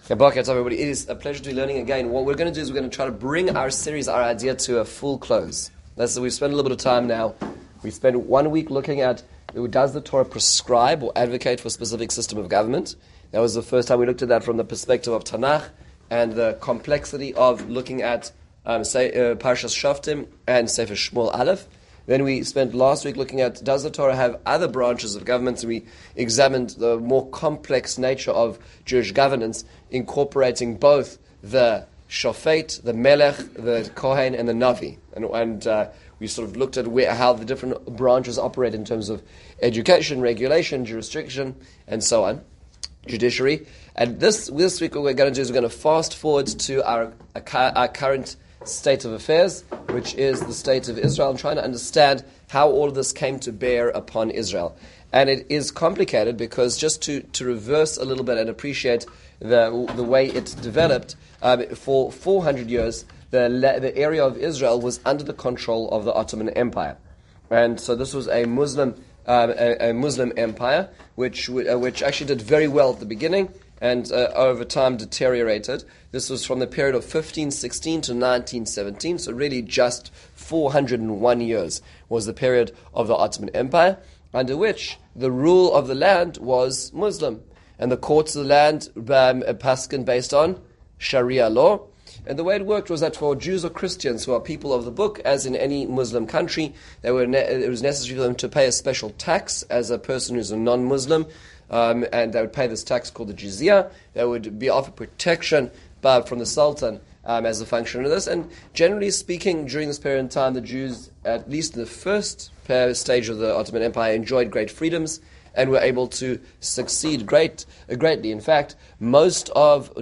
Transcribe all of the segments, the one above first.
Boker Tov, everybody. It is a pleasure to be learning again. What we're going to do is we're going to try to bring our series, our idea, to a full close. We've spent a little bit of time now. We spent 1 week looking at, does the Torah prescribe or advocate for a specific system of government? That was the first time we looked at that from the perspective of Tanakh and the complexity of looking at Parshas Shoftim and Sefer Shmuel Aleph. Then we spent last week looking at, does the Torah have other branches of government? And we examined the more complex nature of Jewish governance, incorporating both the Shofet, the Melech, the Kohen, and the Navi. And we sort of looked at how the different branches operate in terms of education, regulation, jurisdiction, and so on, judiciary. And this week what we're going to do is we're going to fast forward to our current state of affairs, which is the state of Israel, and trying to understand how all of this came to bear upon Israel. And it is complicated because just to reverse a little bit and appreciate the way it developed, for 400 years, the area of Israel was under the control of the Ottoman Empire. And so this was a Muslim empire, which actually did very well at the beginning, and over time deteriorated. This was from the period of 1516 to 1917, so really just 401 years was the period of the Ottoman Empire, under which the rule of the land was Muslim, and the courts of the land paskin based on Sharia law. And the way it worked was that for Jews or Christians who are people of the book, as in any Muslim country, it was necessary for them to pay a special tax as a person who's a non-Muslim, and they would pay this tax called the jizya. They would be offered protection from the Sultan as a function of this. And generally speaking, during this period of time, the Jews, at least in the first stage of the Ottoman Empire, enjoyed great freedoms and were able to succeed greatly. In fact, but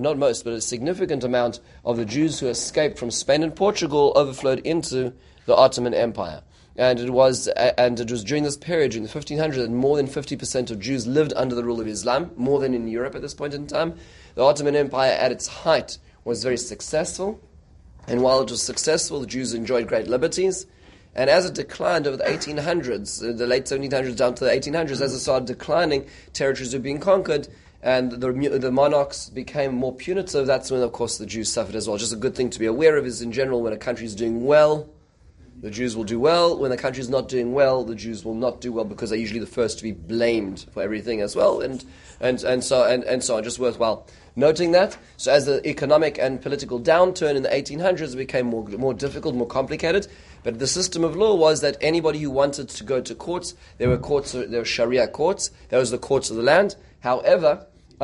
a significant amount of the Jews who escaped from Spain and Portugal overflowed into the Ottoman Empire. And it was during this period, during the 1500s, that more than 50% of Jews lived under the rule of Islam, more than in Europe at this point in time. The Ottoman Empire, at its height, was very successful. And while it was successful, the Jews enjoyed great liberties. And as it declined over the 1800s, the late 1700s down to the 1800s, as it started declining, territories were being conquered, and the monarchs became more punitive. That's when, of course, the Jews suffered as well. Just a good thing to be aware of is, in general, when a country is doing well, the Jews will do well. When the country is not doing well, the Jews will not do well, because they're usually the first to be blamed for everything as well, and so on. Just worthwhile noting that. So as the economic and political downturn in the 1800s became more difficult, more complicated, but the system of law was that anybody who wanted to go to courts, there were Sharia courts. There was the courts of the land. However,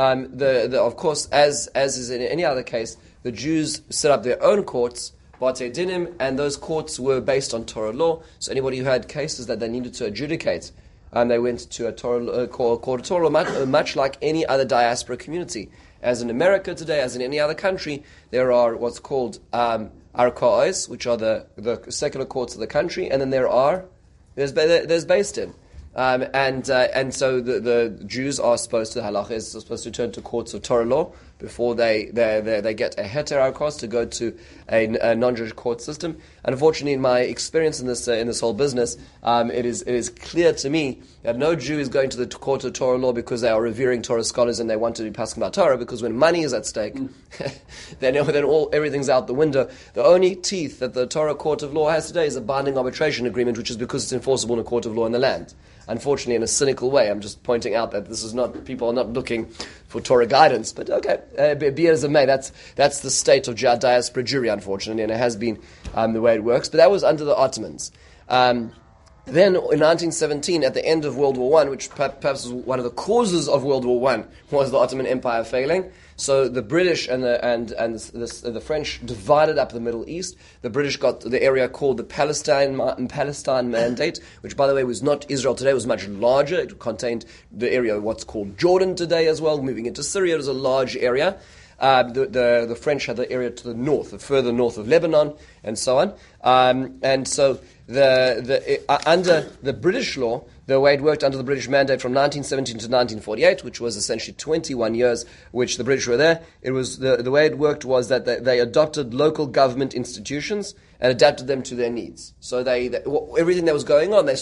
of course, as is in any other case, the Jews set up their own courts, Batei Dinim, and those courts were based on Torah law. So anybody who had cases that they needed to adjudicate, they went to a court of Torah, much like any other diaspora community. As in America today, as in any other country, there are what's called Arkaos, which are the secular courts of the country, and then there's Beis Din. And so the Jews are supposed to, the halacha is supposed to turn to courts of Torah law before they get a heter arkos to go to a non-Jewish court system. And unfortunately, in my experience in this whole business, it is clear to me that no Jew is going to the court of Torah law because they are revering Torah scholars and they want to be paskin about Torah, because when money is at stake, then everything's out the window. The only teeth that the Torah court of law has today is a binding arbitration agreement, which is because it's enforceable in a court of law in the land. Unfortunately, in a cynical way, I'm just pointing out that people are not looking for Torah guidance. But okay, be it as it may, that's the state of diaspora Jewry, unfortunately, and it has been the way it works. But that was under the Ottomans. Then, in 1917, at the end of World War I, which perhaps was one of the causes of World War I, was the Ottoman Empire failing. So the British and the French divided up the Middle East. The British got the area called the Palestine Mandate, which, by the way, was not Israel today. It was much larger. It contained the area of what's called Jordan today as well. Moving into Syria, it was a large area. The French had the area to the north, the further north of Lebanon, and so on. And so under the British law, the way it worked under the British Mandate from 1917 to 1948, which was essentially 21 years which the British were there, it was the way it worked was that they adopted local government institutions and adapted them to their needs. So everything that was going on, they sort of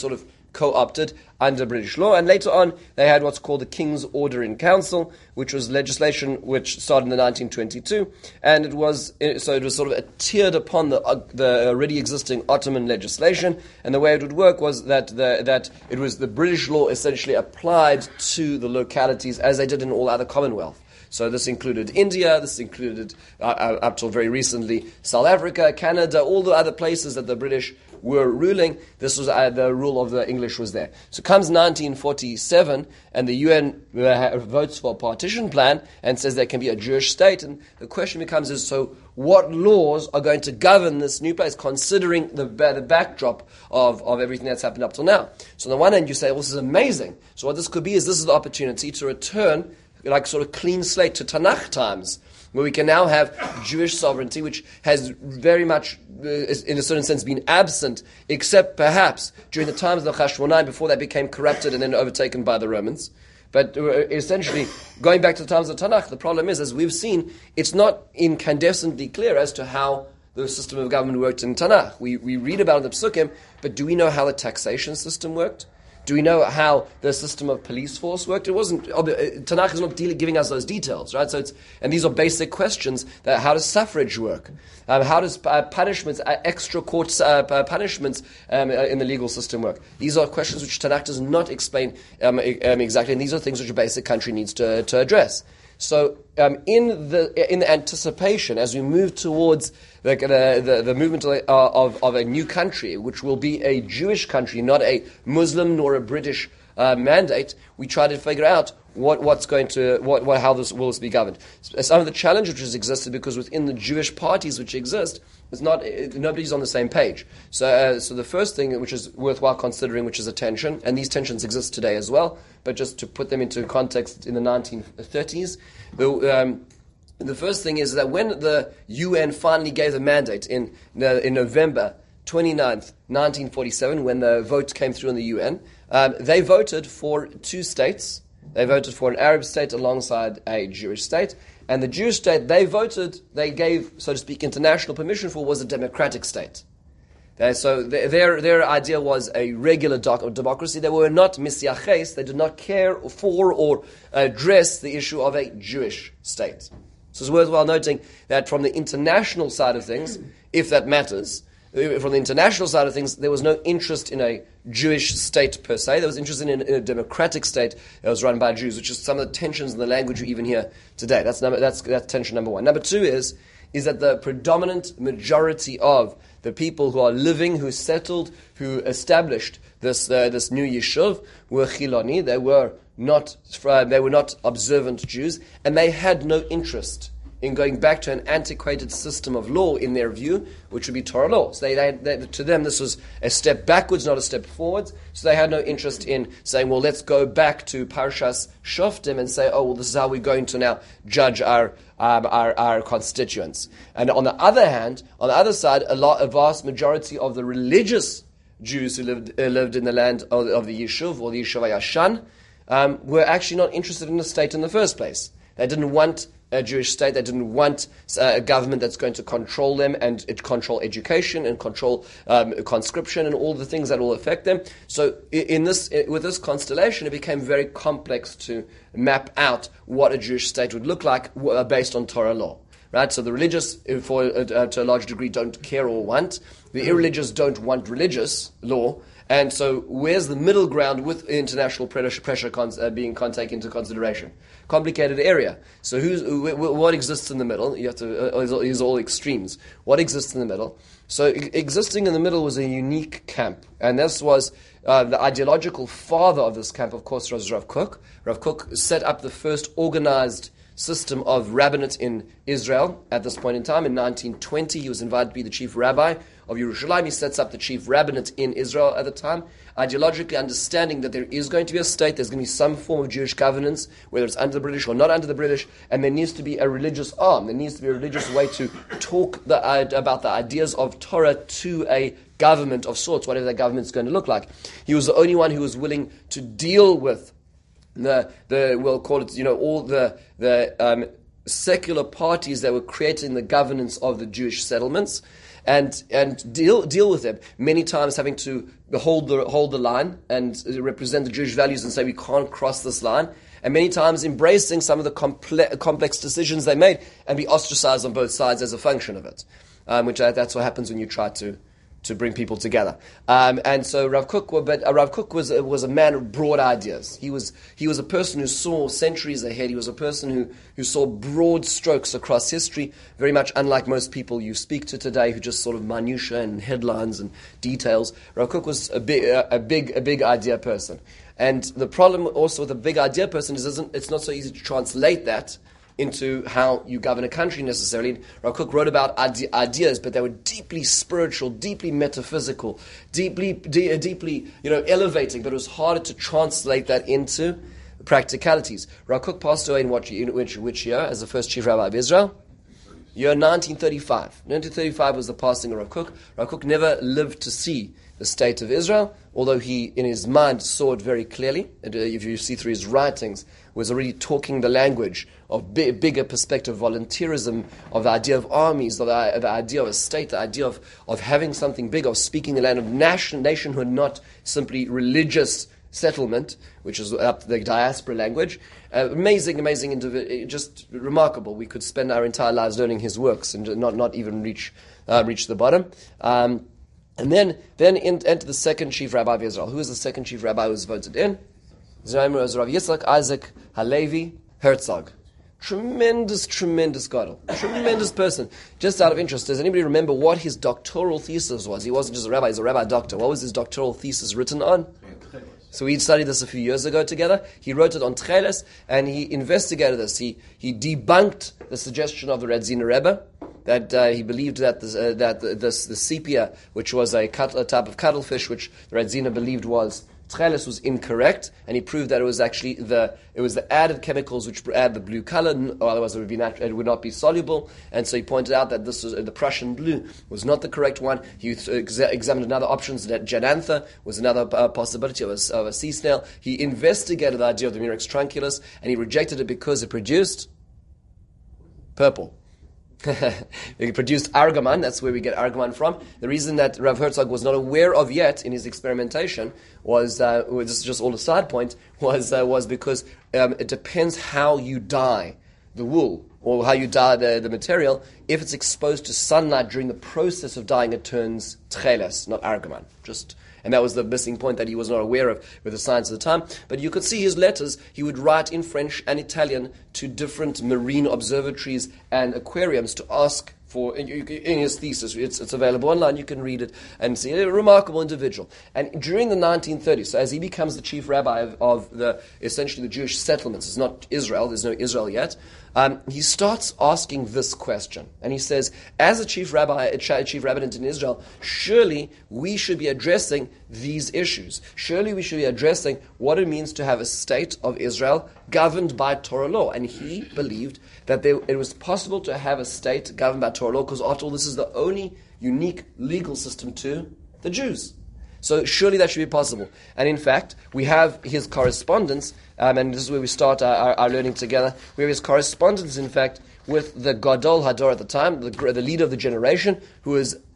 co-opted under British law. And later on, they had what's called the King's Order in Council, which was legislation which started in 1922, and it was sort of tiered upon the already existing Ottoman legislation. And the way it would work was that it was the British law essentially applied to the localities as they did in all other Commonwealth. So this included India, this included, up till very recently, South Africa, Canada, all the other places that the British were ruling. This was the rule of the English was there. So comes 1947, and the UN votes for a partition plan and says there can be a Jewish state. And the question becomes so what laws are going to govern this new place, considering the backdrop of everything that's happened up till now? So on the one hand, you say, well, this is amazing. So what this could be is this is the opportunity to return like sort of clean slate to Tanakh times, where we can now have Jewish sovereignty, which has very much, in a certain sense, been absent, except perhaps during the times of the Chashmonaim, before they became corrupted and then overtaken by the Romans. But essentially, going back to the times of Tanakh, the problem is, as we've seen, it's not incandescently clear as to how the system of government worked in Tanakh. We read about it in the Psukim, but do we know how the taxation system worked? Do we know how the system of police force worked? It wasn't. Tanakh is not giving us those details, right? And these are basic questions. How does suffrage work? How does punishments, extra court punishments in the legal system work? These are questions which Tanakh does not explain exactly, and these are things which a basic country needs to address. So, in the anticipation, as we move towards the movement of a new country, which will be a Jewish country, not a Muslim nor a British mandate, we try to figure out how this will be governed. Some of the challenge which has existed, because within the Jewish parties which exist, nobody's on the same page. So the first thing which is worthwhile considering, which is a tension, and these tensions exist today as well, but just to put them into context, in the 1930s, the first thing is that when the UN finally gave the mandate in November 29th, 1947, when the vote came through in the UN, they voted for two states. They voted for an Arab state alongside a Jewish state. And the Jewish state they gave, so to speak, international permission for, was a democratic state. So their idea was a regular democracy. They were not misyaches. They did not care for or address the issue of a Jewish state. So it's worthwhile noting that from the international side of things, if that matters, from the international side of things, there was no interest in a Jewish state per se. There was interest in a democratic state that was run by Jews, which is some of the tensions in the language you even hear today. That's tension number one. Number two is that the predominant majority of the people who are living, who settled, who established this new yishuv were Chiloni. They were not observant Jews, and they had no interest in going back to an antiquated system of law, in their view, which would be Torah law. So to them, this was a step backwards, not a step forwards. So they had no interest in saying, well, let's go back to Parshas Shoftim and say, oh, well, this is how we're going to now judge our constituents. And on the other hand, on the other side, a vast majority of the religious Jews who lived in the land of the Yishuv, or the Yishuv HaYashan, were actually not interested in the state in the first place. They didn't want a Jewish state. They didn't want a government that's going to control them and control education and control conscription and all the things that will affect them. So with this constellation, it became very complex to map out what a Jewish state would look like based on Torah law. Right? So the religious, to a large degree, don't care or want. The irreligious don't want religious law. And so where's the middle ground with international pressure being taken into consideration? Complicated area. So what exists in the middle? You have to use all extremes. What exists in the middle? So existing in the middle was a unique camp. And this was the ideological father of this camp, of course, was Rav Kook. Rav Kook set up the first organized system of rabbinate in Israel at this point in time. In 1920, he was invited to be the chief rabbi of Yerushalayim. He sets up the chief rabbinate in Israel at the time, ideologically understanding that there is going to be a state, there's going to be some form of Jewish governance, whether it's under the British or not under the British, and there needs to be a religious arm. There needs to be a religious way to talk about the ideas of Torah to a government of sorts, whatever that government's going to look like. He was the only one who was willing to deal with we'll call it, all the secular parties that were creating the governance of the Jewish settlements, and deal with them. Many times having to hold the line and represent the Jewish values and say we can't cross this line. And many times embracing some of the complex decisions they made and be ostracized on both sides as a function of it. That's what happens when you try to bring people together. And so Rav Kook was a man of broad ideas. He was a person who saw centuries ahead. He was a person who saw broad strokes across history, very much unlike most people you speak to today who just sort of minutiae and headlines and details. Rav Kook was a big idea person. And the problem also with a big idea person is it's not so easy to translate that into how you govern a country necessarily. Rav Kook wrote about ideas, but they were deeply spiritual, deeply metaphysical, deeply elevating, but it was harder to translate that into practicalities. Rav Kook passed away in which year as the first chief rabbi of Israel? Year 1935. 1935 was the passing of Rav Kook. Rav Kook never lived to see the state of Israel, although he, in his mind, saw it very clearly. And if you see through his writings, was already talking the language of bigger perspective, volunteerism, of the idea of armies, of the idea of a state, the idea of having something big, of speaking the land of nationhood, not simply religious settlement, which is up the diaspora language. Amazing individual, just remarkable. We could spend our entire lives learning his works and not even reach the bottom. And then enter the second chief rabbi of Israel. Who is the second chief rabbi who was voted in? His name was Rav Yitzchak Isaac Halevi Herzog. Tremendous gadol. Tremendous person. Just out of interest, does anybody remember what his doctoral thesis was? He wasn't just a rabbi, he's a rabbi doctor. What was his doctoral thesis written on? So we studied this a few years ago together. He wrote it on Tcheles, and he investigated this. He debunked the suggestion of the Radziner Rebbe, that he believed that the sepia, which was a type of cuttlefish, which the Radziner believed was Tcheles, was incorrect, and he proved that it was actually the added chemicals which add the blue color, or otherwise it would not be soluble. And so he pointed out that this was the Prussian blue was not the correct one. He examined another options, that Janantha was another possibility of a sea snail. He investigated the idea of the Murex trunculus, and he rejected it because it produced purple. He produced argaman. That's where we get argaman from. The reason that Rav Herzog was not aware of yet in his experimentation was this is just all a side point, was because it depends how you dye the wool or how you dye the material. If it's exposed to sunlight during the process of dyeing, it turns tcheles, not argaman. And that was the missing point that he was not aware of with the science of the time. But you could see his letters. He would write in French and Italian to different marine observatories and aquariums to ask for, in his thesis. It's available online. You can read it and see. A remarkable individual. And during the 1930s, so as he becomes the chief rabbi of essentially the Jewish settlements, it's not Israel, there's no Israel yet, he starts asking this question. And he says, as a chief rabbinate in Israel, surely we should be addressing these issues. Surely we should be addressing what it means to have a state of Israel governed by Torah law. And he believed that it was possible to have a state governed by Torah law, because after all, this is the only unique legal system to the Jews. So surely that should be possible. And in fact, we have his correspondence, and this is where we start our learning together. We have his correspondence, in fact, with the Gadol Hador at the time, the leader of the generation, who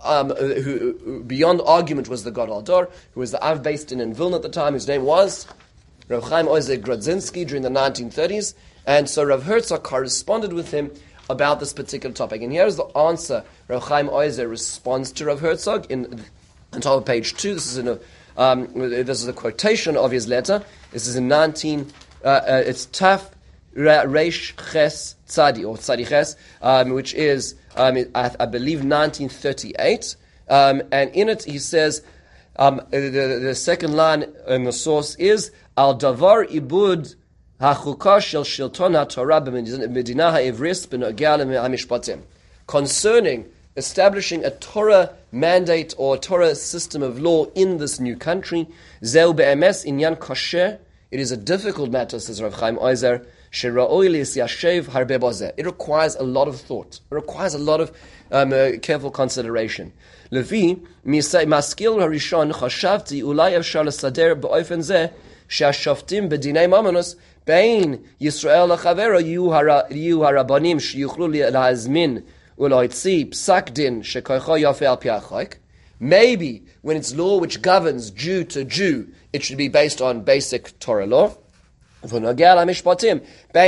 beyond argument was the Gadol Hador, who was the Av based in Vilna at the time, whose name was Rav Chaim Ozer Grodzinski during the 1930s. And so Rav Herzog corresponded with him about this particular topic. And here's the answer Rav Chaim Ozer responds to Rav Herzog on top of page 2. This is a quotation of his letter. This is in it's Taf Reish Ches Tzadi, or Tzadi Ches, which is, I believe, 1938. And in it he says, the second line in the source is, Al Davar Ibud HaChukah Shel Shilton HaTorah B'Medina HaEvris B'Nogea LeMishpatim. Concerning establishing a Torah mandate or Torah system of law in this new country, Zeu be'emes inyan kosher. It is a difficult matter, says Rav Chaim Ozer. Shera'oi li'yashev harbe bozeh. It requires a lot of thought. It requires a lot of careful consideration. Levi maskil harishon chashavti ulay efshar lesader be'ofen zeh she'ashoftim b'dinei mamonos Bein Yisrael lechavero yu harabanim sheyuchlu lahazmin uloitzi psak din shekoicho yafe al pi hachoik. Maybe when it's law which governs Jew to Jew, it should be based on basic Torah law. Maybe there needs to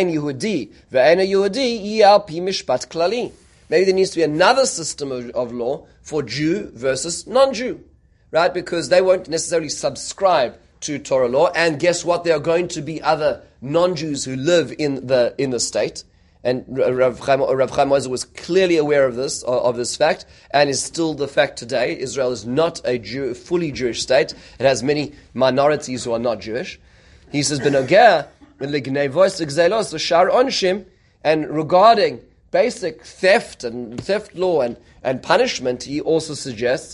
be another system of law for Jew versus non-Jew, right? Because they won't necessarily subscribe to Torah law, and guess what? There are going to be other non-Jews who live in the state. And Rav Chaim Ozer was clearly aware of this fact, and is still the fact today. Israel is not a fully Jewish state. It has many minorities who are not Jewish. He says, and regarding basic theft and theft law and punishment, he also suggests,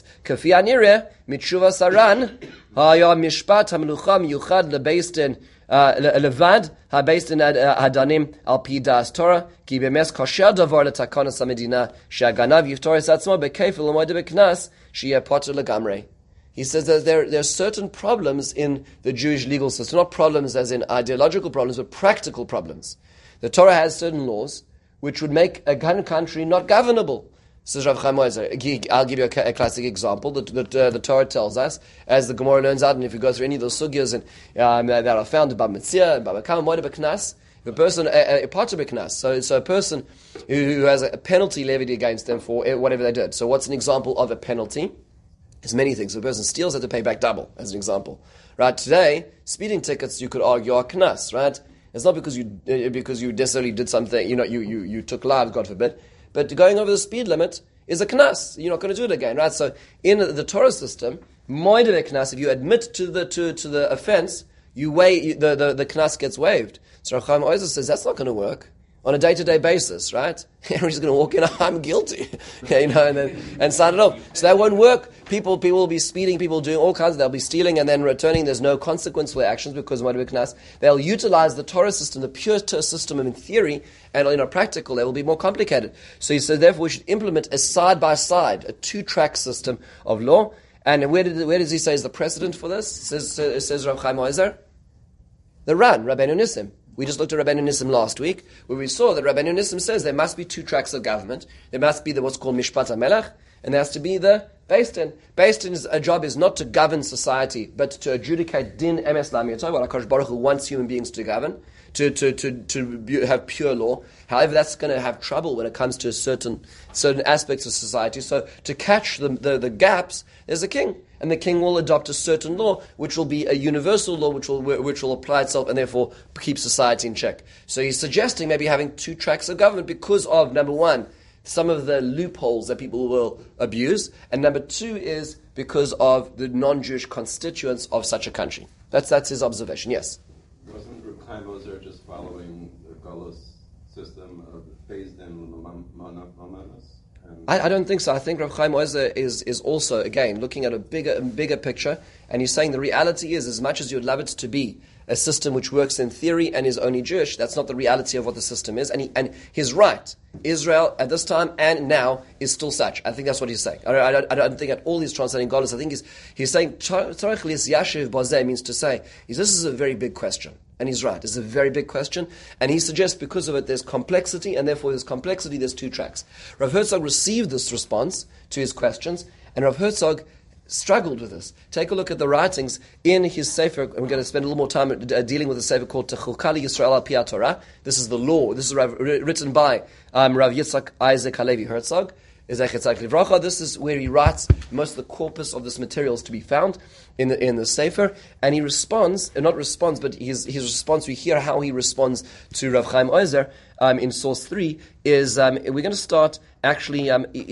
levad ha-based in hadanim al pi das Torah ki bemes kosher davar letakonos hamedina she'aganav yiftoris atzmo bekefil u'moed beknas sheyeh poter legamrei. He says that there are certain problems in the Jewish legal system, not problems as in ideological problems, but practical problems. The Torah has certain laws which would make a country not governable. Says Rav Chaim Ozer. I'll give you a classic example. The Torah tells us, as the Gemara learns out, and if you go through any of those sugyas that are found in Baba Metzia, and Baba Kama, Moed Beknas, if a person, a Poter Beknas, so a person who has a penalty levied against them for whatever they did. So what's an example of a penalty? There's many things. If a person steals, they have to pay back double, as an example. Right? Today, speeding tickets, you could argue, are knas, right? It's not because you necessarily did something, you took lives, God forbid, but going over the speed limit is a knas. You're not going to do it again, right? So in the Torah system, moed knas, if you admit to the offense, the knas gets waived. So Rav Chaim Ozer says that's not going to work on a day-to-day basis, right? Everybody's going to walk in, I'm guilty, and sign it off. So that won't work. People will be speeding, people doing all kinds, they'll be stealing and then returning. There's no consequence for their actions because they'll utilize the Torah system, the pure Torah system in theory, and in a practical, they will be more complicated. So he said, therefore, we should implement a side-by-side, a two-track system of law. And where does he say is the precedent for this? It says Rav Chaim Ozer, the Ran, Rabbeinu Nissim. We just looked at Rabbeinu Nissim last week, where we saw that Rabbeinu Nissim says there must be two tracks of government. There must be what's called Mishpat HaMelech, and there has to be the Beis Din. Beis Din's job is not to govern society, but to adjudicate din emes lamiyato, what HaKadosh Baruch Hu wants human beings to govern, to have pure law. However, that's going to have trouble when it comes to certain aspects of society. So to catch the gaps, there's a king. And the king will adopt a certain law, which will be a universal law, which will apply itself and therefore keep society in check. So he's suggesting maybe having two tracks of government because of, number one, some of the loopholes that people will abuse, and number two is because of the non-Jewish constituents of such a country. That's his observation. Yes. Wasn't Rav Chaim Ozer just following the Galus system of phased in Mamanas? I don't think so. I think Rav Chaim Ozer is also, again, looking at a bigger picture, and he's saying the reality is, as much as you'd love it to be a system which works in theory and is only Jewish, that's not the reality of what the system is. And he's right. Israel at this time and now is still such. I think that's what he's saying. I don't think at all he's translating Galus. I think he's saying Tzarech Yashiv Bazeh means to say this is a very big question. And he's right. It's a very big question. And he suggests because of it, there's complexity, and therefore there's complexity, there's two tracks. Rav Herzog received this response to his questions, and Rav Herzog struggled with this. Take a look at the writings in his Sefer, and we're going to spend a little more time dealing with a Sefer called Techukali Yisrael Al Pi Torah. This is the law. This is written by Rav Yitzchak Isaac Halevi Herzog. This is where he writes most of the corpus of this material is to be found in the Sefer, and he responds, but his response, we hear how he responds to Rav Chaim Ozer in source 3, is we're going to start, actually,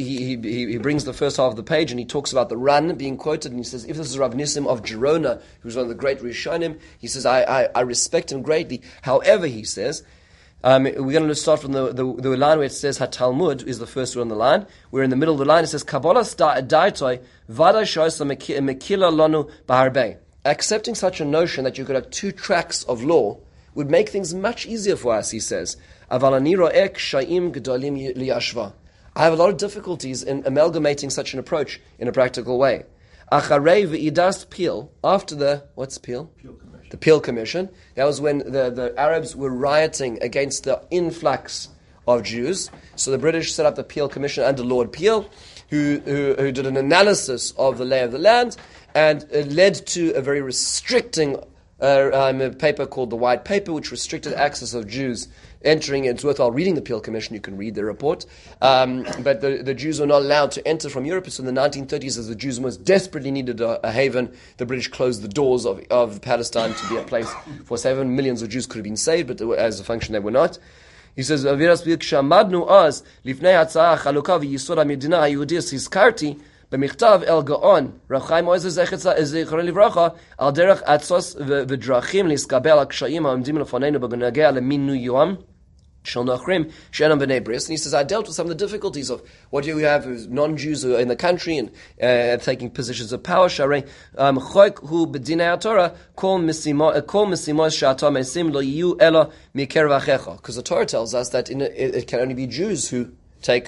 he brings the first half of the page, and he talks about the Ran being quoted, and he says, if this is Rav Nissim of Gerona, who's one of the great Rishonim, he says, I respect him greatly. However, he says, we're going to start from the line where it says HaTalmud is the first one on the line. We're in the middle of the line. It says Kabbalah Daitoi Vada Shoisa Mekila Lanu Baharbei. Accepting such a notion that you could have two tracks of law would make things much easier for us, he says. Avalani Ro'ek Shaim Gedolim Liyashva. I have a lot of difficulties in amalgamating such an approach in a practical way. Acharei V'idas Pil, after the, what's Pil? Peel Commission. the Peel Commission. That was when the Arabs were rioting against the influx of Jews. So the British set up the Peel Commission under Lord Peel, who did an analysis of the lay of the land, and it led to a very restricting paper called the White Paper, which restricted access of Jews entering. It's worthwhile reading the Peel Commission. You can read the report. But the Jews were not allowed to enter from Europe. So in the 1930s, as the Jews most desperately needed a haven, the British closed the doors of Palestine to be a place for saving. Millions of Jews could have been saved, but as a function, they were not. He says, "Kshamadnu az lifnei hatzah chalukah v'yisod hamedina hayehudiyah hizkarti b'michtav el gaon Rav Chaim Ozer zichron livracha al derech atzos v'drachim liskabel hakshayim ha'omdim lefanenu b'nogea leminuyam shel nochrim she'enam b'nei bris." And he says, I dealt with some of the difficulties of what you have is non-Jews who are in the country and taking positions of power. Sharei choik hu b'dinei haTorah kol misimos she'ata mesim lo yiyu ela mikerev achecha. Because the Torah tells us that it can only be Jews who take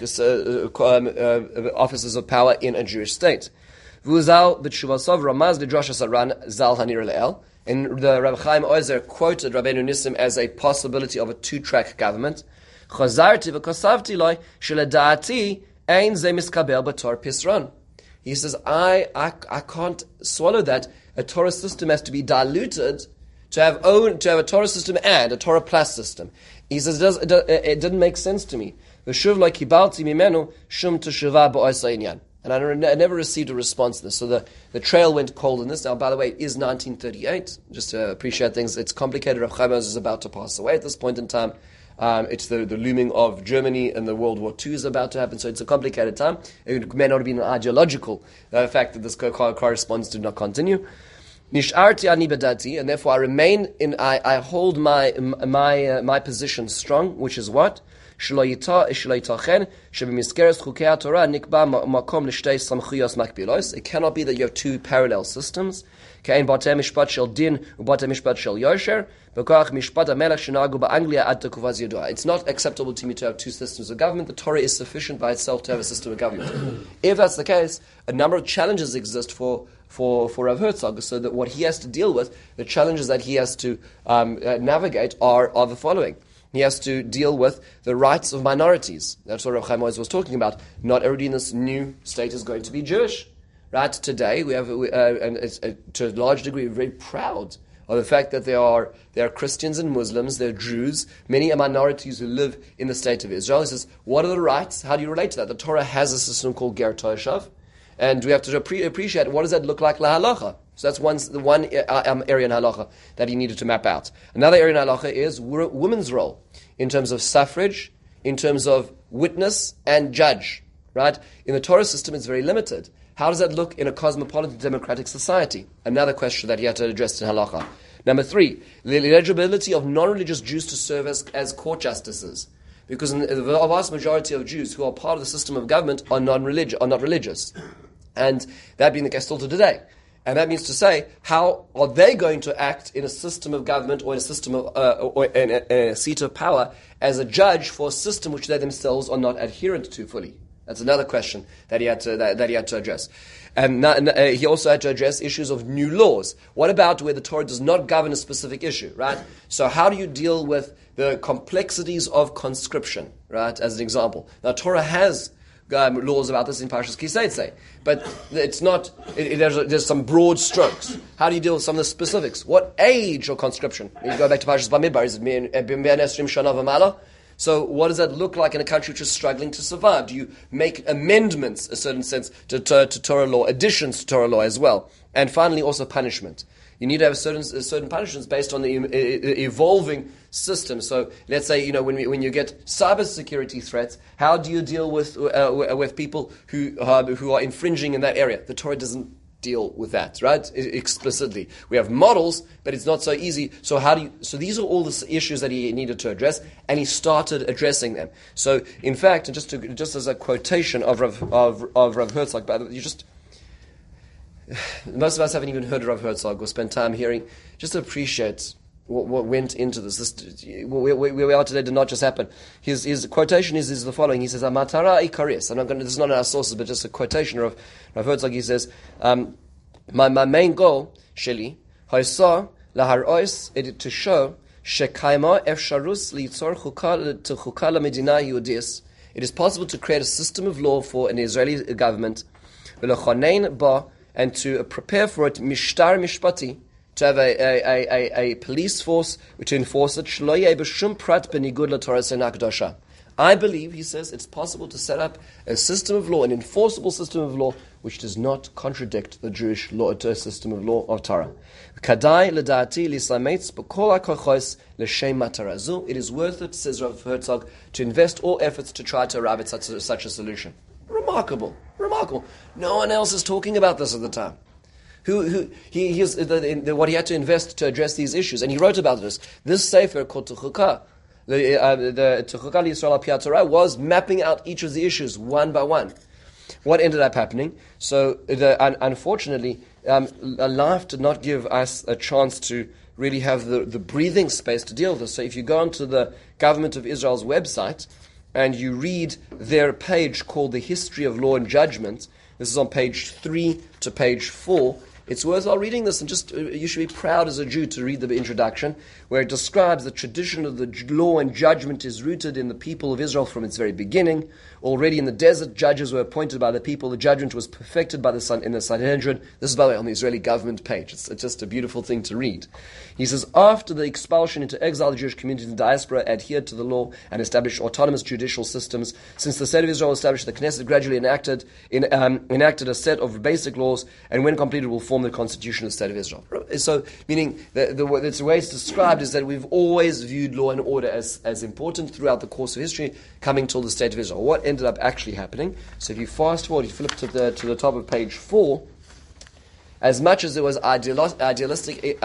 offices of power in a Jewish state. V'uzal b'tshuvasov ramaz l'drash saran zal hanir le'el. And the Rabbi Chaim Ozer quoted Rabbeinu Nissim as a possibility of a two-track government. Chazarti v'kosavti loy sheleda'ati ein ze miskabel b'tor pisron. He says, I can't swallow that. A Torah system has to be diluted to have a Torah system and a Torah plus system. He says, it didn't make sense to me. V'shuv lo kibalti mimenu shum teshuvah b'osa inyan. And I never received a response to this. So the trail went cold in this. Now, by the way, it is 1938. Just to appreciate things, it's complicated. Rav Chaim Ozer is about to pass away at this point in time. It's the looming of Germany and the World War II is about to happen. So it's a complicated time. It may not have been an ideological fact that this correspondence did not continue. Nish'arti ani bedati, and therefore I remain in. I hold my position strong, which is what? It cannot be that you have two parallel systems. It's not acceptable to me to have two systems of government. The Torah is sufficient by itself to have a system of government. If that's the case, a number of challenges exist for Rav Herzog, so that what he has to deal with, the challenges that he has to navigate are the following. He has to deal with the rights of minorities. That's what Rav Chaim Ozer was talking about. Not everybody in this new state is going to be Jewish. Right? Today, we have, to a large degree, we're very proud of the fact that there are Christians and Muslims, there are Jews, many are minorities who live in the state of Israel. He says, what are the rights? How do you relate to that? The Torah has a system called Ger Toshav, and we have to appreciate what does that look like la halacha. So that's one area in halacha that he needed to map out. Another area in halacha is women's role in terms of suffrage, in terms of witness and judge. Right? In the Torah system, it's very limited. How does that look in a cosmopolitan democratic society? Another question that he had to address in halacha. Number 3, the eligibility of non-religious Jews to serve as court justices. Because the vast majority of Jews who are part of the system of government are not religious. And that being the case still to today. And that means to say, how are they going to act in a system of government or in a system of or in a seat of power as a judge for a system which they themselves are not adherent to fully? That's another question that he had to address. And he also had to address issues of new laws. What about where the Torah does not govern a specific issue, right? So how do you deal with the complexities of conscription, right, as an example? Now, Torah has laws about this in Parshas Kiseitze, but it's not. There's some broad strokes. How do you deal with some of the specifics? What age of conscription? You go back to Parshas Bamidbar. Is it Ben Esrim Shana V'Mala? So what does that look like in a country which is struggling to survive? Do you make amendments, in a certain sense, to Torah law, additions to Torah law as well? And finally, also punishment. You need to have certain punishments based on the evolving system. So let's say, when you get cybersecurity threats, how do you deal with people who are infringing in that area? The Torah doesn't deal with that, right? Explicitly. We have models, but it's not so easy. So so these are all the issues that he needed to address, and he started addressing them. So in fact, just as a quotation of Rav Herzog, but most of us haven't even heard of Rav Herzog or spent time hearing, just to appreciate what went into this. Where we are today did not just happen. His quotation is the following. He says, "Amatara ikaris." This is not in our sources, but just a quotation of Rav Herzog. He says, "My main goal, Sheli, Haisa laharois, to show shekaima efsharus litzor chukah lamedina yehudis. It is possible to create a system of law for an Israeli government, v'lechonein ba, and to prepare for it mishtar mishpati, to have a police force to enforce it. Shlo yeh b'shum prat benigud laTorah senakdosha. I believe, he says, it's possible to set up a system of law, an enforceable system of law, which does not contradict the Jewish law, system of law of Torah. Kadai ledati lislametz b'kol hakochos l'shem matarazu. It is worth it, says Rav Herzog, to invest all efforts to try to arrive at such a solution. Remarkable. No one else is talking about this at the time. Here's what he had to invest to address these issues, and he wrote about this. This sefer called Tuchukah, the Tuchukah Yisrael al Pi Torah, was mapping out each of the issues one by one. What ended up happening? So, unfortunately, life did not give us a chance to really have the breathing space to deal with this. So, if you go onto the Government of Israel's website and you read their page called The History of Law and Judgment, this is on page 3 to page 4. It's worthwhile reading this, and you should be proud as a Jew to read the introduction, where it describes the tradition of the law and judgment is rooted in the people of Israel from its very beginning. Already in the desert, judges were appointed by the people. The judgment was perfected by the Sanhedrin. This is, by the way, on the Israeli government page. It's just a beautiful thing to read. He says, after the expulsion into exile, the Jewish community in the diaspora adhered to the law and established autonomous judicial systems. Since the state of Israel established, the Knesset gradually enacted a set of basic laws, and when completed will form the constitution of the state of Israel. So, meaning, the way it's described is that we've always viewed law and order as important throughout the course of history, coming till the state of Israel. What ended up actually happening? So if you fast forward, you flip to the top of page 4, as much as there was idealistic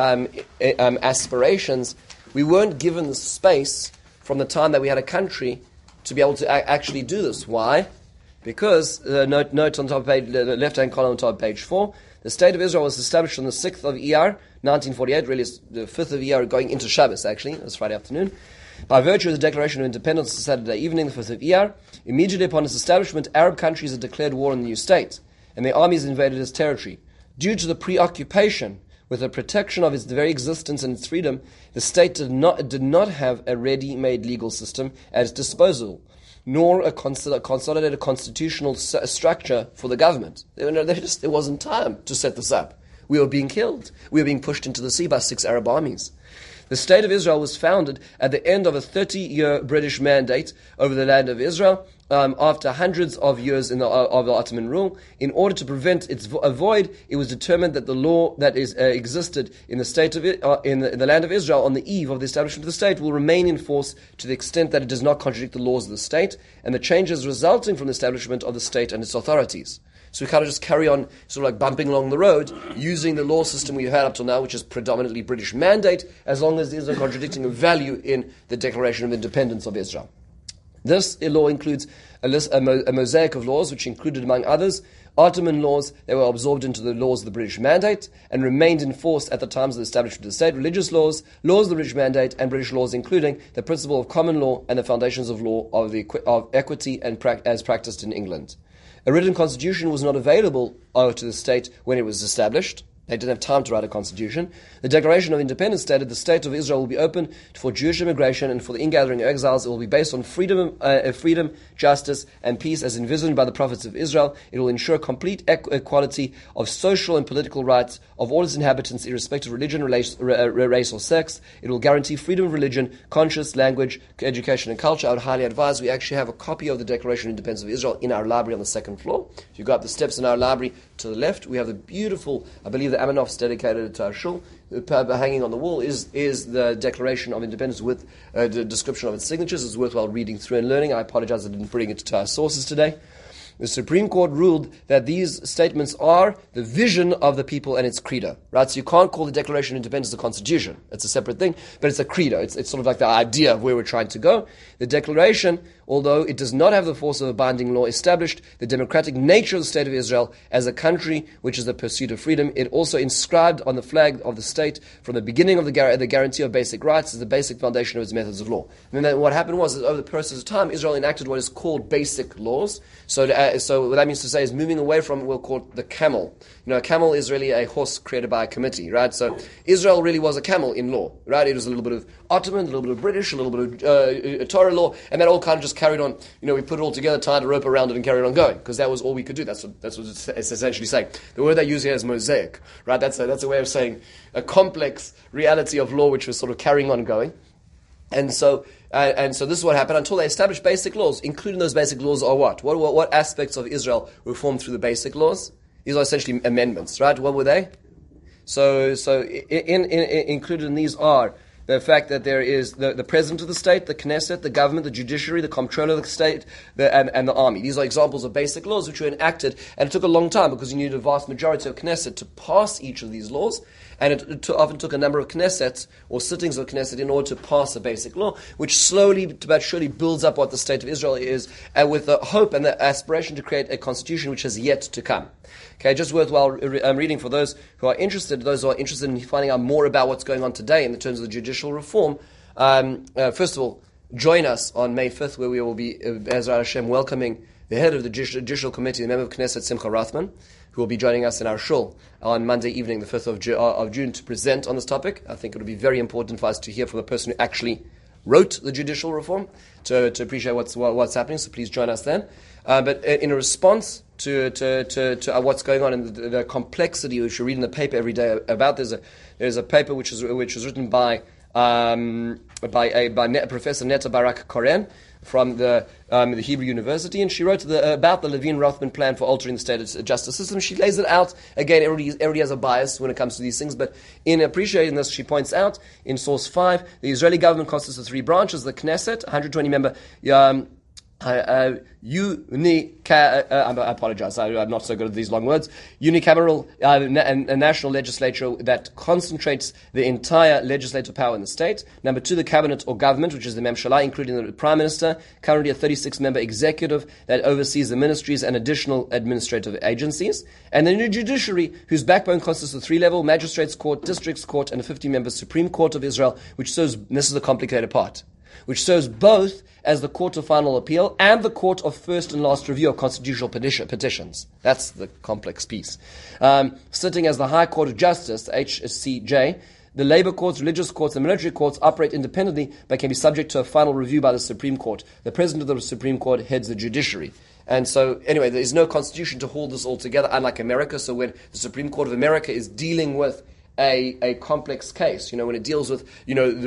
aspirations, we weren't given the space from the time that we had a country to be able to actually do this. Why? Because, note on top of the left-hand column on top of page 4, the State of Israel was established on the 6th of Iyar, 1948, really it's the 5th of Iyar, going into Shabbos actually, it was Friday afternoon. By virtue of the Declaration of Independence on Saturday evening, the 5th of Iyar, immediately upon its establishment, Arab countries had declared war on the new state, and their armies invaded its territory. Due to the preoccupation with the protection of its very existence and its freedom, the state did not have a ready-made legal system at its disposal, nor a consolidated constitutional structure for the government. There wasn't time to set this up. We were being killed. We were being pushed into the sea by 6 Arab armies. The State of Israel was founded at the end of a 30-year British mandate over the land of Israel, after hundreds of years of the Ottoman rule. In order to prevent its void, it was determined that the law that existed in the state of in the land of Israel on the eve of the establishment of the state will remain in force to the extent that it does not contradict the laws of the state and the changes resulting from the establishment of the state and its authorities. So we kind of just carry on, sort of like bumping along the road, using the law system we've had up till now, which is predominantly British mandate, as long as there's no contradicting of value in the Declaration of Independence of Israel. This law includes a mosaic of laws, which included, among others, Ottoman laws that were absorbed into the laws of the British Mandate and remained in force at the times of the establishment of the state, religious laws, laws of the British Mandate, and British laws including the principle of common law and the foundations of law of equity and as practiced in England. A written constitution was not available to the state when it was established. They didn't have time to write a constitution. The Declaration of Independence stated the state of Israel will be open for Jewish immigration and for the ingathering of exiles. It will be based on freedom, justice, and peace as envisioned by the prophets of Israel. It will ensure complete equality of social and political rights of all its inhabitants, irrespective of religion, race, or sex. It will guarantee freedom of religion, conscience, language, education, and culture. I would highly advise we actually have a copy of the Declaration of Independence of Israel in our library on the second floor. If you go up the steps in our library to the left, we have the beautiful, I believe the Amanoffs dedicated it to our shul. Hanging on the wall is the Declaration of Independence with a description of its signatures. It's worthwhile reading through and learning. I apologize I didn't bring it to our sources today. The Supreme Court ruled that these statements are the vision of the people and its credo. Right? So you can't call the Declaration of Independence a constitution. It's a separate thing, but it's a credo. It's sort of like the idea of where we're trying to go. The Declaration although it does not have the force of a binding law, established the democratic nature of the State of Israel as a country which is the pursuit of freedom. It also inscribed on the flag of the state from the beginning of the guarantee of basic rights as the basic foundation of its methods of law. And then what happened was that over the process of time, Israel enacted what is called basic laws. So what that means to say is moving away from what we'll call the camel. A camel is really a horse created by a committee, right? So Israel really was a camel in law, right? It was a little bit of Ottoman, a little bit of British, a little bit of Torah law, and that all kind of just carried on. We put it all together, tied a rope around it, and carried on going, because that was all we could do. That's what it's essentially saying. The word they use here is mosaic, right? That's a way of saying a complex reality of law which was sort of carrying on going. And so this is what happened until they established basic laws. Including those basic laws are what? What aspects of Israel were formed through the basic laws? These are essentially amendments, right? What were they? So included in these are the fact that there is the president of the state, the Knesset, the government, the judiciary, the comptroller of the state, and the army. These are examples of basic laws which were enacted, and it took a long time because you needed a vast majority of Knesset to pass each of these laws, and it often took a number of Knessets or sittings of Knesset in order to pass a basic law, which slowly but surely builds up what the state of Israel is, and with the hope and the aspiration to create a constitution which has yet to come. Okay, just worthwhile reading for those who are interested in finding out more about what's going on today in terms of the judicial reform. First of all, join us on May 5th, where we will be, Ezra Hashem, welcoming the head of the Judicial Committee, the member of Knesset, Simcha Rothman, who will be joining us in our shul on Monday evening, the 5th of June, to present on this topic. I think it will be very important for us to hear from the person who actually wrote the judicial reform to appreciate what's happening, so please join us then. But in a response to what's going on and the complexity which you read in the paper every day about, there's a paper which was written by Professor Netta Barak Koren from the Hebrew University, and she wrote about the Levine-Rothman plan for altering the state justice system. She lays it out. Again, everybody has a bias when it comes to these things, but in appreciating this, she points out in source 5, the Israeli government consists of 3 branches: the Knesset, 120-member I apologize, I'm not so good at these long words. Unicameral and national legislature that concentrates the entire legislative power in the state. Number 2, the cabinet or government, which is the Memshalah, including the prime minister, currently a 36-member executive that oversees the ministries and additional administrative agencies. And then the judiciary, whose backbone consists of 3-level magistrates court, districts court, and a 50-member Supreme Court of Israel, which serves, this is the complicated part, which serves both as the court of final appeal and the court of first and last review of constitutional petitions. That's the complex piece. Sitting as the High Court of Justice, the HCJ, the labor courts, religious courts, and military courts operate independently but can be subject to a final review by the Supreme Court. The President of the Supreme Court heads the judiciary. And so, anyway, there is no constitution to hold this all together, unlike America. So when the Supreme Court of America is dealing with a complex case, when it deals with, when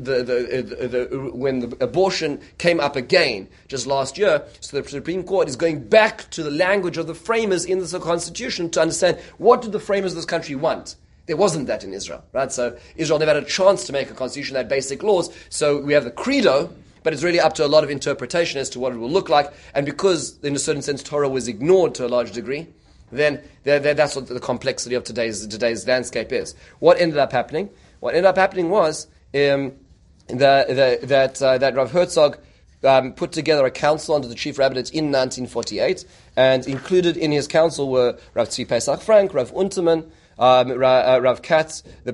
the abortion came up again just last year, so the Supreme Court is going back to the language of the framers in the Constitution to understand what did the framers of this country want. There wasn't that in Israel, right? So Israel never had a chance to make a constitution that had basic laws. So we have the credo, but it's really up to a lot of interpretation as to what it will look like. And because, in a certain sense, Torah was ignored to a large degree, then that's what the complexity of today's landscape is. What ended up happening? What ended up happening was that Rav Herzog put together a council under the chief rabbinate in 1948, and included in his council were Rav Tzvi Pesach Frank, Rav Unterman, Rav Katz, the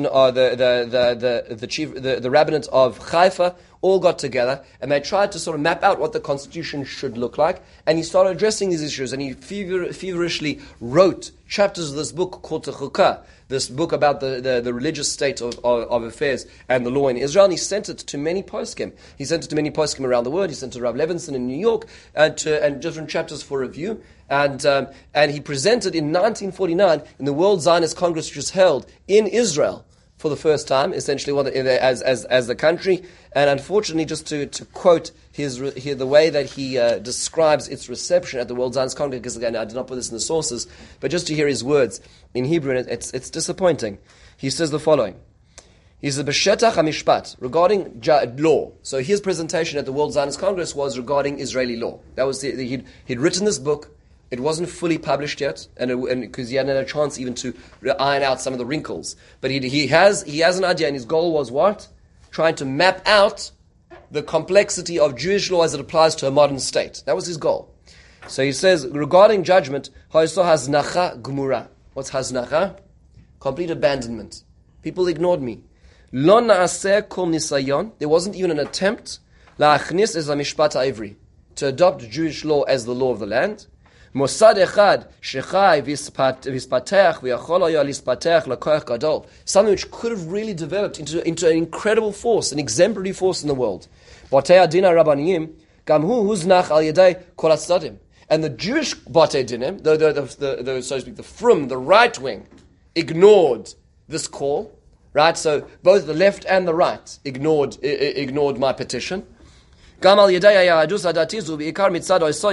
rabbinate of Haifa, all got together and they tried to sort of map out what the constitution should look like. And he started addressing these issues, and he feverishly wrote chapters of this book called Techukah, this book about the religious state of affairs and the law in Israel. And he sent it to many poskim. He sent it to many poskim around the world. He sent it to Rav Levinson in New York and different chapters for review. And he presented in 1949 in the World Zionist Congress, which was held in Israel for the first time, essentially as the country. And unfortunately, just to quote the way that he describes its reception at the World Zionist Congress, because again, I did not put this in the sources, but just to hear his words in Hebrew, and it's disappointing. He says the following. He says, B'shetach HaMishpat, regarding law. So his presentation at the World Zionist Congress was regarding Israeli law. That was he'd written this book. It wasn't fully published yet, and because he hadn't had a chance even to iron out some of the wrinkles. But he has an idea, and his goal was what? Trying to map out the complexity of Jewish law as it applies to a modern state. That was his goal. So he says, regarding judgment, ha'oso haznacha gmura. What's haznacha? Complete abandonment. People ignored me. Lo na'aseh kol nisayon. There wasn't even an attempt la'achnis es ha'mishpat ha'ivri, to adopt Jewish law as the law of the land. Mosad echad shechai v'ispateach v'yachol haya lispateach lakoach gadol. Something which could have really developed into an incredible force, an exemplary force in the world. Batei adin ha'rabbaniyim gam hu huznach al yedei kol hatzadim. And the Jewish Batei Dinim, the so to speak, the frum, the right wing, ignored this call. Right, so both the left and the right ignored my petition. גם על ידי היהדות הדתית ובעיקר מצד עשו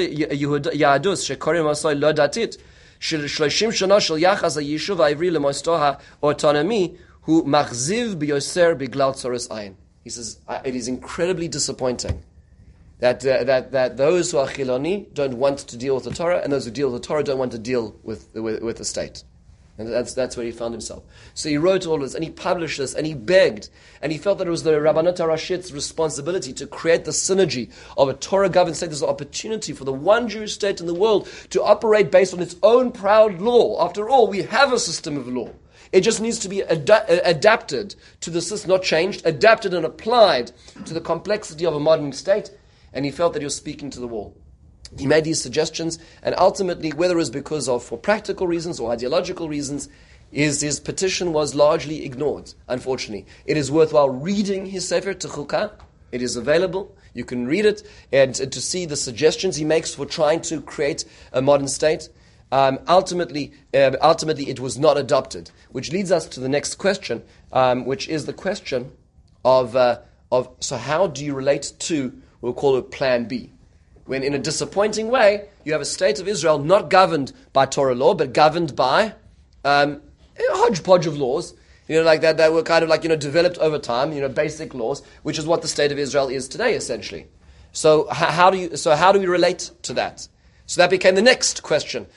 יהדות שקוראים עשו לא דתית של 30 שנה של יחס היישוב העברי למוסדו האוטונומי הוא מחזיב ביותר בגלל צורך עין. He says, it is incredibly disappointing that those who are Chiloni don't want to deal with the Torah, and those who deal with the Torah don't want to deal with the state. And that's where he found himself. So he wrote all this, and he published this, and he begged, and he felt that it was the Rabbanut HaRashit's responsibility to create the synergy of a Torah-governed state. There's an opportunity for the one Jewish state in the world to operate based on its own proud law. After all, we have a system of law. It just needs to be adapted to the system, not changed, adapted and applied to the complexity of a modern state. And he felt that he was speaking to the wall. He made these suggestions, and ultimately, whether it was because of for practical reasons or ideological reasons, his petition was largely ignored, unfortunately. It is worthwhile reading his Sefer Techukah. It is available. You can read it and to see the suggestions he makes for trying to create a modern state. Ultimately, it was not adopted, which leads us to the next question, which is the question of so how do you relate to, we'll call it Plan B? When in a disappointing way, you have a state of Israel not governed by Torah law, but governed by a hodgepodge of laws, like that were kind of developed over time, basic laws, which is what the state of Israel is today, essentially. So how do we relate to that? So that became the next question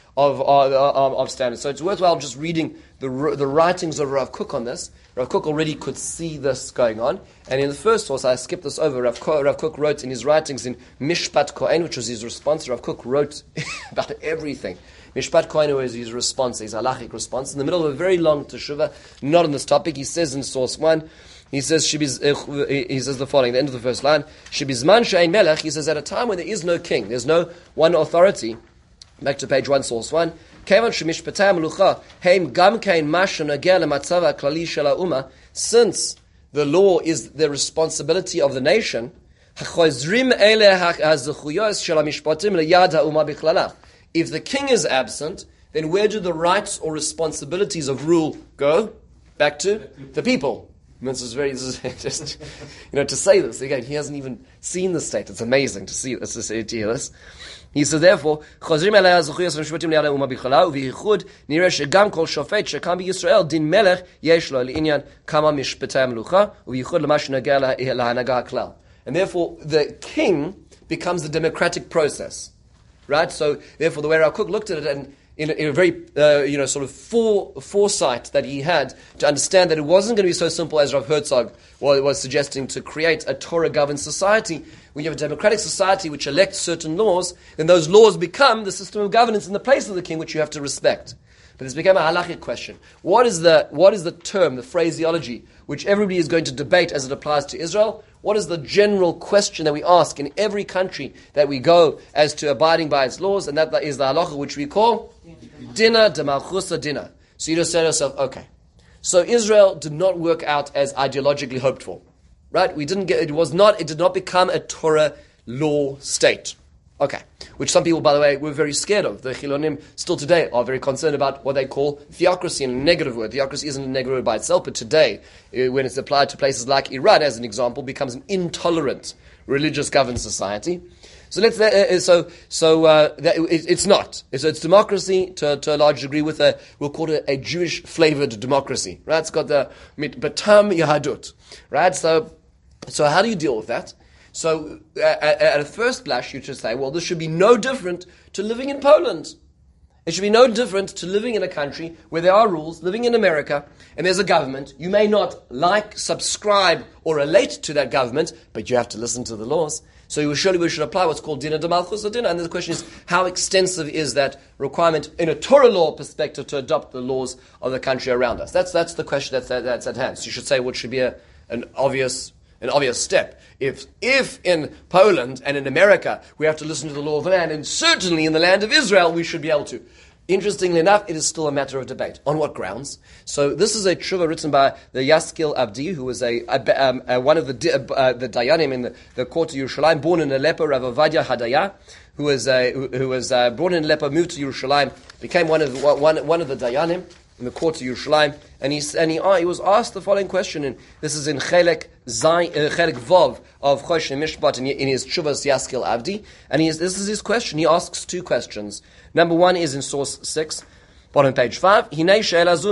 of standards. So it's worthwhile just reading the writings of Rav Kook on this. Rav Kook already could see this going on. And in the first source, I skipped this over, Rav Kook wrote in his writings in Mishpat Kohen, which was his response. Rav Kook wrote about everything. Mishpat Kohen was his response, his halachic response. In the middle of a very long teshuvah, not on this topic, he says in source 1, he says the following, the end of the first line, Shebizman she'ein melech, he says, at a time when there is no king, there's no one authority, back to page 1, source 1, since the law is the responsibility of the nation, if the king is absent, then where do the rights or responsibilities of rule go? Back to the people. This is just, to say this again. He hasn't even seen the state. It's amazing to see this, to hear this. He said, therefore, chozrim elei hazuchuyos v'mishpatim li'adei umma b'chala, u'v'yichud nireh shegam kol shofet shekam b'Yisrael din melech yesh lo li'inyan kama mishpatei melucha u'v'yichud l'ma shenogeh lahanaga haklal. And therefore, the king becomes the democratic process, right? So, therefore, the way Rav Kook looked at it, and in a very, sort of foresight that he had to understand that it wasn't going to be so simple as Rav Herzog was suggesting, to create a Torah-governed society. When you have a democratic society which elects certain laws, then those laws become the system of governance in the place of the king, which you have to respect. But it's become a halachic question. What is the term, the phraseology, which everybody is going to debate as it applies to Israel? What is the general question that we ask in every country that we go as to abiding by its laws? And that is the halacha which we call Dina de Malchusa Dina. So you just say to yourself, okay, so Israel did not work out as ideologically hoped for. Right? It did not become a Torah law state. Okay. Which some people, by the way, were very scared of. The Chilonim still today are very concerned about what they call theocracy, in a negative word. Theocracy isn't a negative word by itself, but today, when it's applied to places like Iran, as an example, becomes an intolerant religious governed society. So it's not. It's democracy to a large degree with we'll call it a Jewish flavored democracy. Right? It's got the Batam Yahadut. Right? So how do you deal with that? So, at a first blush, you should say, well, this should be no different to living in Poland. It should be no different to living in a country where there are rules, living in America, and there's a government. You may not like, subscribe, or relate to that government, but you have to listen to the laws. So surely we should apply what's called Dina de Malchus Adina. And the question is, how extensive is that requirement in a Torah law perspective to adopt the laws of the country around us? That's the question that's at hand. So you should say what should be an obvious step. If in Poland and in America we have to listen to the law of the land, and certainly in the land of Israel we should be able to. Interestingly enough, it is still a matter of debate. On what grounds? So this is a tshuva written by the Yaskil Avdi, who was one of the Dayanim in the court of Yerushalayim, born in Aleppo, Rav Ovadia Hadaya, who was born in Aleppo, moved to Yerushalayim, became one of the Dayanim in the court of Yerushalayim, and he was asked the following question, and this is in Chelek Vav of Choshen Mishpat in his Tshuvas Yaskil Avdi, and this is his question. He asks two questions. Number one is in source 6, bottom page 5. Hinei she'ela zu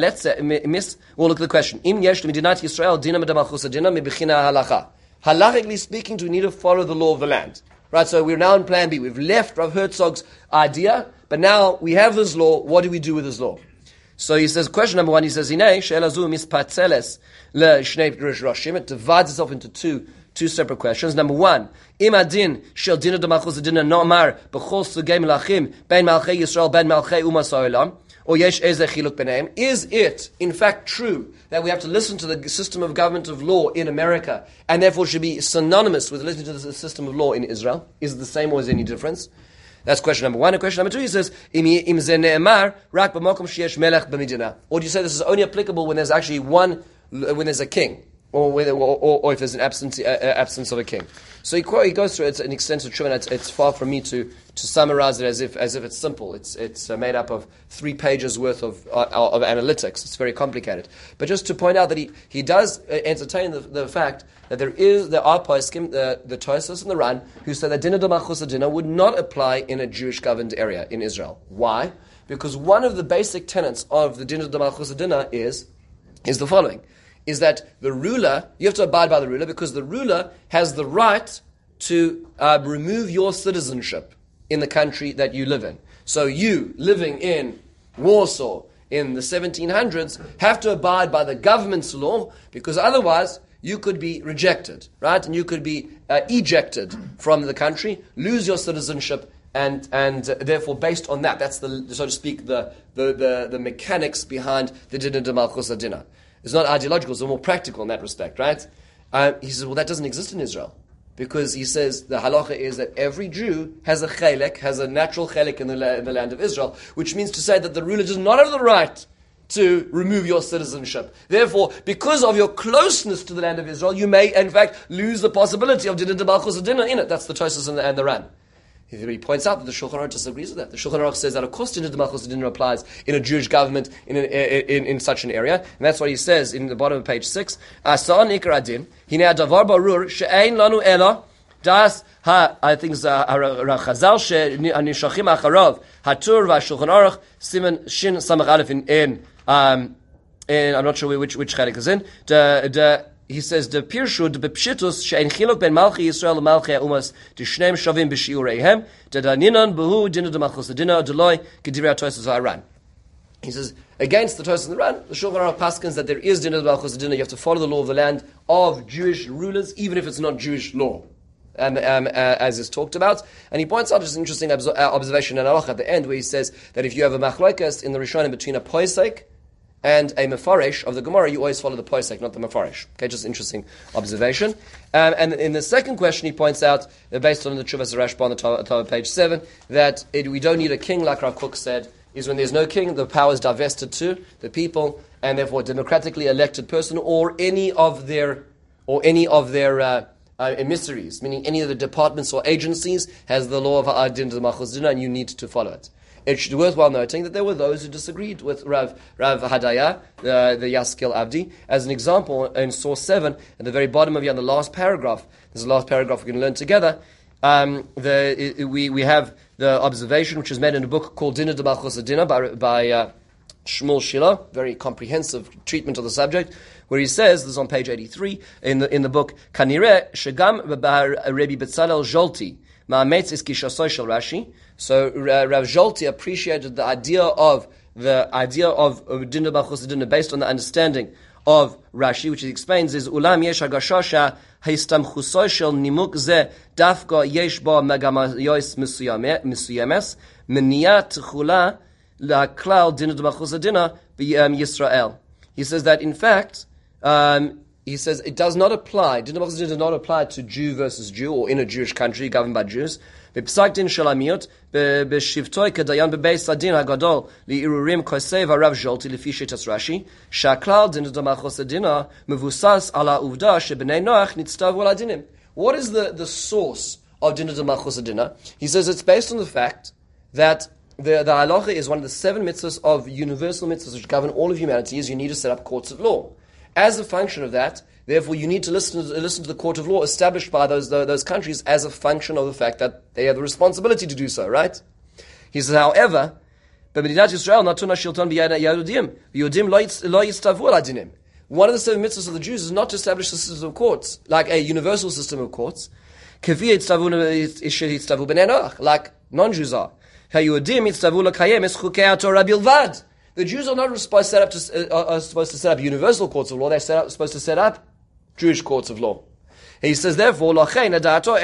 we'll look at the question. Im yesh l'medinat Yisrael dina medamachus adina mebechina halacha. Halachically speaking, do we need to follow the law of the land? Right, so we're now in plan B. We've left Rav Herzog's idea, but now we have this law. What do we do with this law? So he says, question number one, he says, Hinei she'ela zu mispatzeles le'shnei roshim. It divides itself into two separate questions. Number one, im adin shel dina d'malchus adina no'amar b'chol sugei melachim ben malchei Yisrael ben malchei umas ha'olam or yesh ezeh chiluk b'neim. Is it, in fact, true that we have to listen to the system of government of law in America and therefore should be synonymous with listening to the system of law in Israel? Is it the same or is there any difference? That's question number one. And question number two, he says, im ze ne'emar rak b'mokom sheyesh melech b'medina. Or do you say this is only applicable when there's actually when there's a king? Or if there's an absence of a king. So he goes through an extensive tshuva, and it's far from me to summarize it as if it's simple. It's made up of 3 pages worth of analytics. It's very complicated. But just to point out that he does entertain the fact that there are poskim, the Tosfos and the Ran, who say that Dina d'Malchus Adina would not apply in a Jewish governed area in Israel. Why? Because one of the basic tenets of the Dina d'Malchus Adina is the following. Is that the ruler, you have to abide by the ruler because the ruler has the right to remove your citizenship in the country that you live in. So you, living in Warsaw in the 1700s, have to abide by the government's law because otherwise you could be rejected, right? And you could be ejected from the country, lose your citizenship, and therefore based on that, that's the, so to speak, the mechanics behind the Dina d'Malchus Adina. It's not ideological, it's more practical in that respect, right? He says, well, that doesn't exist in Israel. Because he says the halacha is that every Jew has a chelek, has a natural chelek in the land of Israel, which means to say that the ruler does not have the right to remove your citizenship. Therefore, because of your closeness to the land of Israel, you may, in fact, lose the possibility of Dina d'Malchus Adina in it. That's the Tosfos and the Ran. He points out that the Shulchan Aruch disagrees with that. The Shulchan Aruch says that of course Dina d'Malchus Adina applies in a Jewish government in such an area, and that's what he says in the bottom of page 6. Asa nikar adin hine adavar barur she'ein lanu ela das ha I think Chazal she'anishachim acharav hatur v'Shulchan Aruch siman shin samach aleph in I'm not sure which chelik is in he says the pirshud bepshitus she'en chiluk ben malchi Yisrael malchi umas d'shneim shavim b'shiureihem daninan behu Dina d'Malchus Adina deloy kedivrei Tosfos ha'Ran. He says against the Tosfos and the Ran, the Shulchan Aruch paskins that there is Dina d'Malchus Adina. You have to follow the law of the land of Jewish rulers, even if it's not Jewish law, as is talked about. And he points out just an interesting observation in Aruch at the end, where he says that if you have a machlokas in the Rishonim between a posek and a mefaresh of the Gemara, you always follow the posek, not the mefaresh. Okay, just interesting observation. And in the second question, he points out, based on the Tshuvas Rashba on the top of page 7, that we don't need a king, like Rav Kook said, is when there's no king, the power is divested to the people, and therefore a democratically elected person or any of their emissaries, meaning any of the departments or agencies, has the law of Dina d'Malchus Adina, and you need to follow it. It should be worthwhile noting that there were those who disagreed with Rav Hadaya, the Yaskil Avdi. As an example, in source 7, at the very bottom of the last paragraph, there's the last paragraph we can learn together, we have the observation which is made in a book called Dina d'Malchus Adina by Shmuel Shiloh, very comprehensive treatment of the subject, where he says, this is on page 83, in the book, Kanireh Shegam Rabbi Betzalel Zolti, Ma'ametz is Kishasoy Shel Rashi, So Rav Zolti appreciated the idea of Dinah B'chus Dinah based on the understanding of Rashi, which he explains is Ulam yesh hagashasha haistamchuso shel nimuk ze dafka yesh ba megamayos misuyames meniyat chula laklal Dinah B'chus Dinah Yisrael. He says that in fact, he says it does not apply. Dinah B'chus Dinah does not apply to Jew versus Jew or in a Jewish country governed by Jews. בפסק דין של המיעוט, בשבתו כדיין בבית הדין הגדול לערעורים כוסף הרב ז'ולטי לפי שיטת רש"י, שהכלל דין דמלכות הדינה מבוסס על העובדה שבני נוח נצטוו על הדינים. What is the source of din d'malchus adina? He says it's based on the fact that the halacha is one of the 7 mitzvahs of universal mitzvahs which govern all of humanity, is you need to set up courts of law. As a function of that, therefore, you need to listen to the court of law established by those countries as a function of the fact that they have the responsibility to do so, right? He says, however, one of the 7 mitzvahs of the Jews is not to establish a system of courts, like a universal system of courts, like non-Jews are. The Jews are not supposed to set up universal courts of law. They're supposed to set up Jewish courts of law. He says, therefore, what his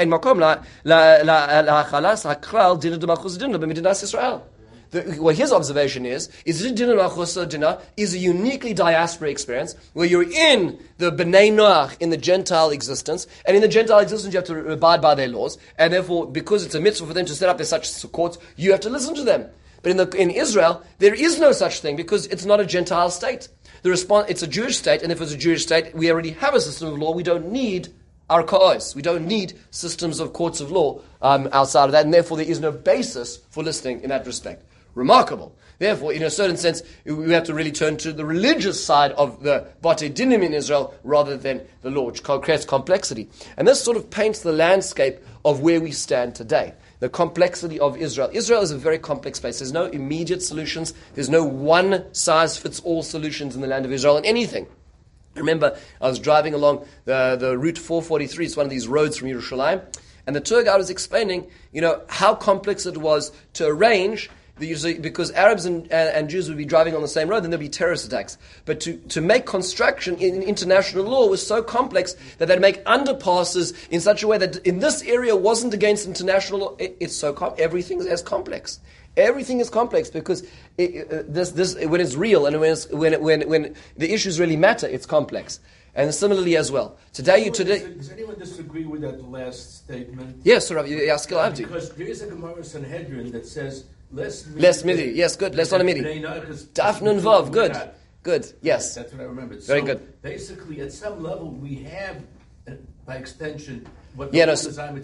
observation is Dinah B'chus Dinah is a uniquely diaspora experience where you're in the B'nai Noach, in the Gentile existence, and in the Gentile existence you have to abide by their laws, and therefore, because it's a mitzvah for them to set up their such courts, you have to listen to them. But in Israel, there is no such thing because it's not a Gentile state. It's a Jewish state, and if it's a Jewish state, we already have a system of law. We don't need arkaos. We don't need systems of courts of law outside of that, and therefore there is no basis for listening in that respect. Remarkable. Therefore, in a certain sense, we have to really turn to the religious side of the Batei Dinim in Israel rather than the law, which creates complexity. And this sort of paints the landscape of where we stand today. The complexity of Israel. Israel is a very complex place. There's no immediate solutions. There's no one-size-fits-all solutions in the land of Israel in anything. I remember I was driving along the Route 443. It's one of these roads from Yerushalayim. And the tour guide was explaining, how complex it was to arrange, because Arabs and Jews would be driving on the same road, then there'd be terrorist attacks. But to make construction in international law was so complex that they'd make underpasses in such a way that in this area wasn't against international law. It's so everything is complex. Everything is complex because this when it's real and when the issues really matter, it's complex. And similarly as well. Does anyone disagree with that last statement? Yes, Rav Yaskil Avdi. Because there is a Gemara Sanhedrin that says less midi. Yes, good. Less on a midi. Daf Nun Vav. Good. Good. Yes. That's what I remembered. Very good. Basically, at some level, we have, by extension, what we do,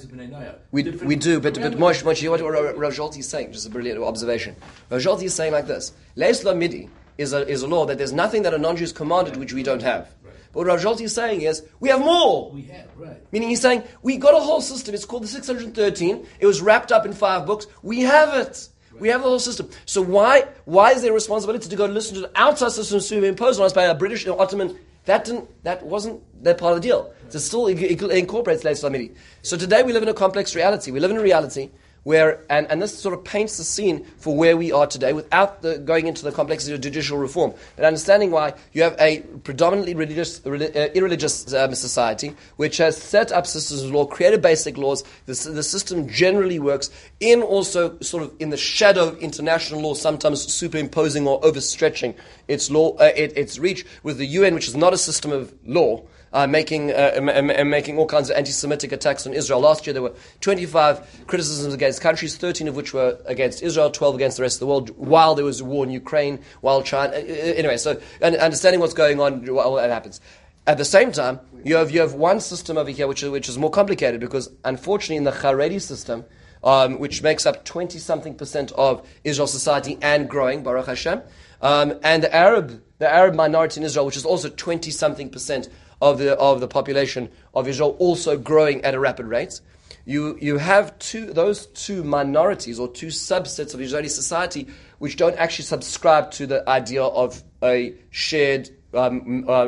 but Moshe, what Rav Zolti is saying, just a brilliant observation. Rav Zolti is saying like this: Leis la midi is a law that there's nothing that a non-Jew is commanded which we don't have. But what Rav Zolti is saying is, we have more. We have, right. Meaning he's saying, we got a whole system, it's called the 613, it was wrapped up in 5 books, we have it. Right. We have the whole system. So why is there a responsibility to go listen to the outside systems to be imposed on us by a British and Ottoman? That wasn't that part of the deal. Right. So still it incorporates Leis Lamidi. So today we live in a complex reality. We live in a reality where, and this sort of paints the scene for where we are today without going into the complexity of judicial reform, but understanding why you have a predominantly irreligious society which has set up systems of law, created basic laws. The system generally works in also sort of in the shadow of international law, sometimes superimposing or overstretching its law, its reach, with the UN, which is not a system of law. Making all kinds of anti-Semitic attacks on Israel. Last year there were 25 criticisms against countries, 13 of which were against Israel, 12 against the rest of the world, while there was a war in Ukraine, while China... Anyway, so understanding what's going on while that happens. At the same time, you have one system over here which is more complicated, because unfortunately in the Haredi system, which makes up 20-something% of Israel's society and growing, Baruch Hashem, and the Arab minority in Israel, which is also 20-something% of the population of Israel, also growing at a rapid rate. You have those two minorities or two subsets of Israeli society which don't actually subscribe to the idea of a shared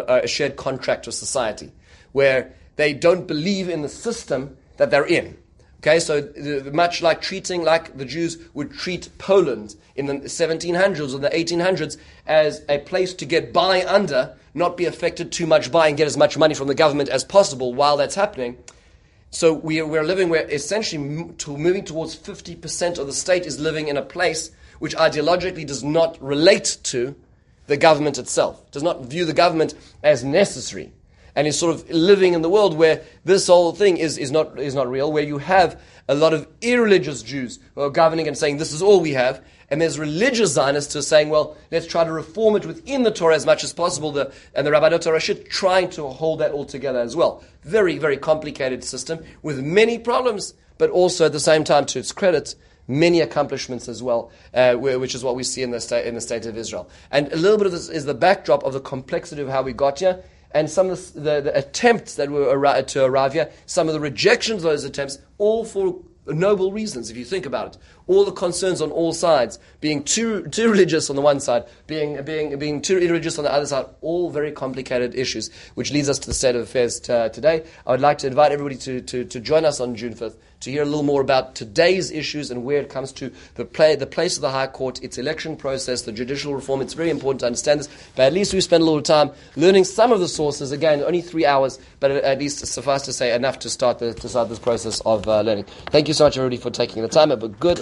contract of society, where they don't believe in the system that they're in. Okay, so much like treating like the Jews would treat Poland in the 1700s or the 1800s as a place to get by under, not be affected too much by, and get as much money from the government as possible while that's happening. So we're living where essentially moving towards 50% of the state is living in a place which ideologically does not relate to the government itself, does not view the government as necessary, and is sort of living in the world where this whole thing is not real, where you have a lot of irreligious Jews who are governing and saying this is all we have, and there's religious Zionists who are saying, well, let's try to reform it within the Torah as much as possible, and the Rabbanut HaRashit trying to hold that all together as well. Very, very complicated system with many problems, but also at the same time, to its credit, many accomplishments as well, which is what we see in the state of Israel. And a little bit of this is the backdrop of the complexity of how we got here, and some of the attempts that were to arrive here, some of the rejections of those attempts, all for noble reasons, if you think about it. All the concerns on all sides, being too religious on the one side, being too irreligious on the other side, all very complicated issues, which leads us to the state of affairs today. I would like to invite everybody to join us on June 5th to hear a little more about today's issues and where it comes to the place of the High Court, its election process, the judicial reform. It's very important to understand this, but at least we spend a little time learning some of the sources. Again, only 3 hours, but at least suffice to say enough to start this process of learning. Thank you so much, everybody, for taking the time. Have a good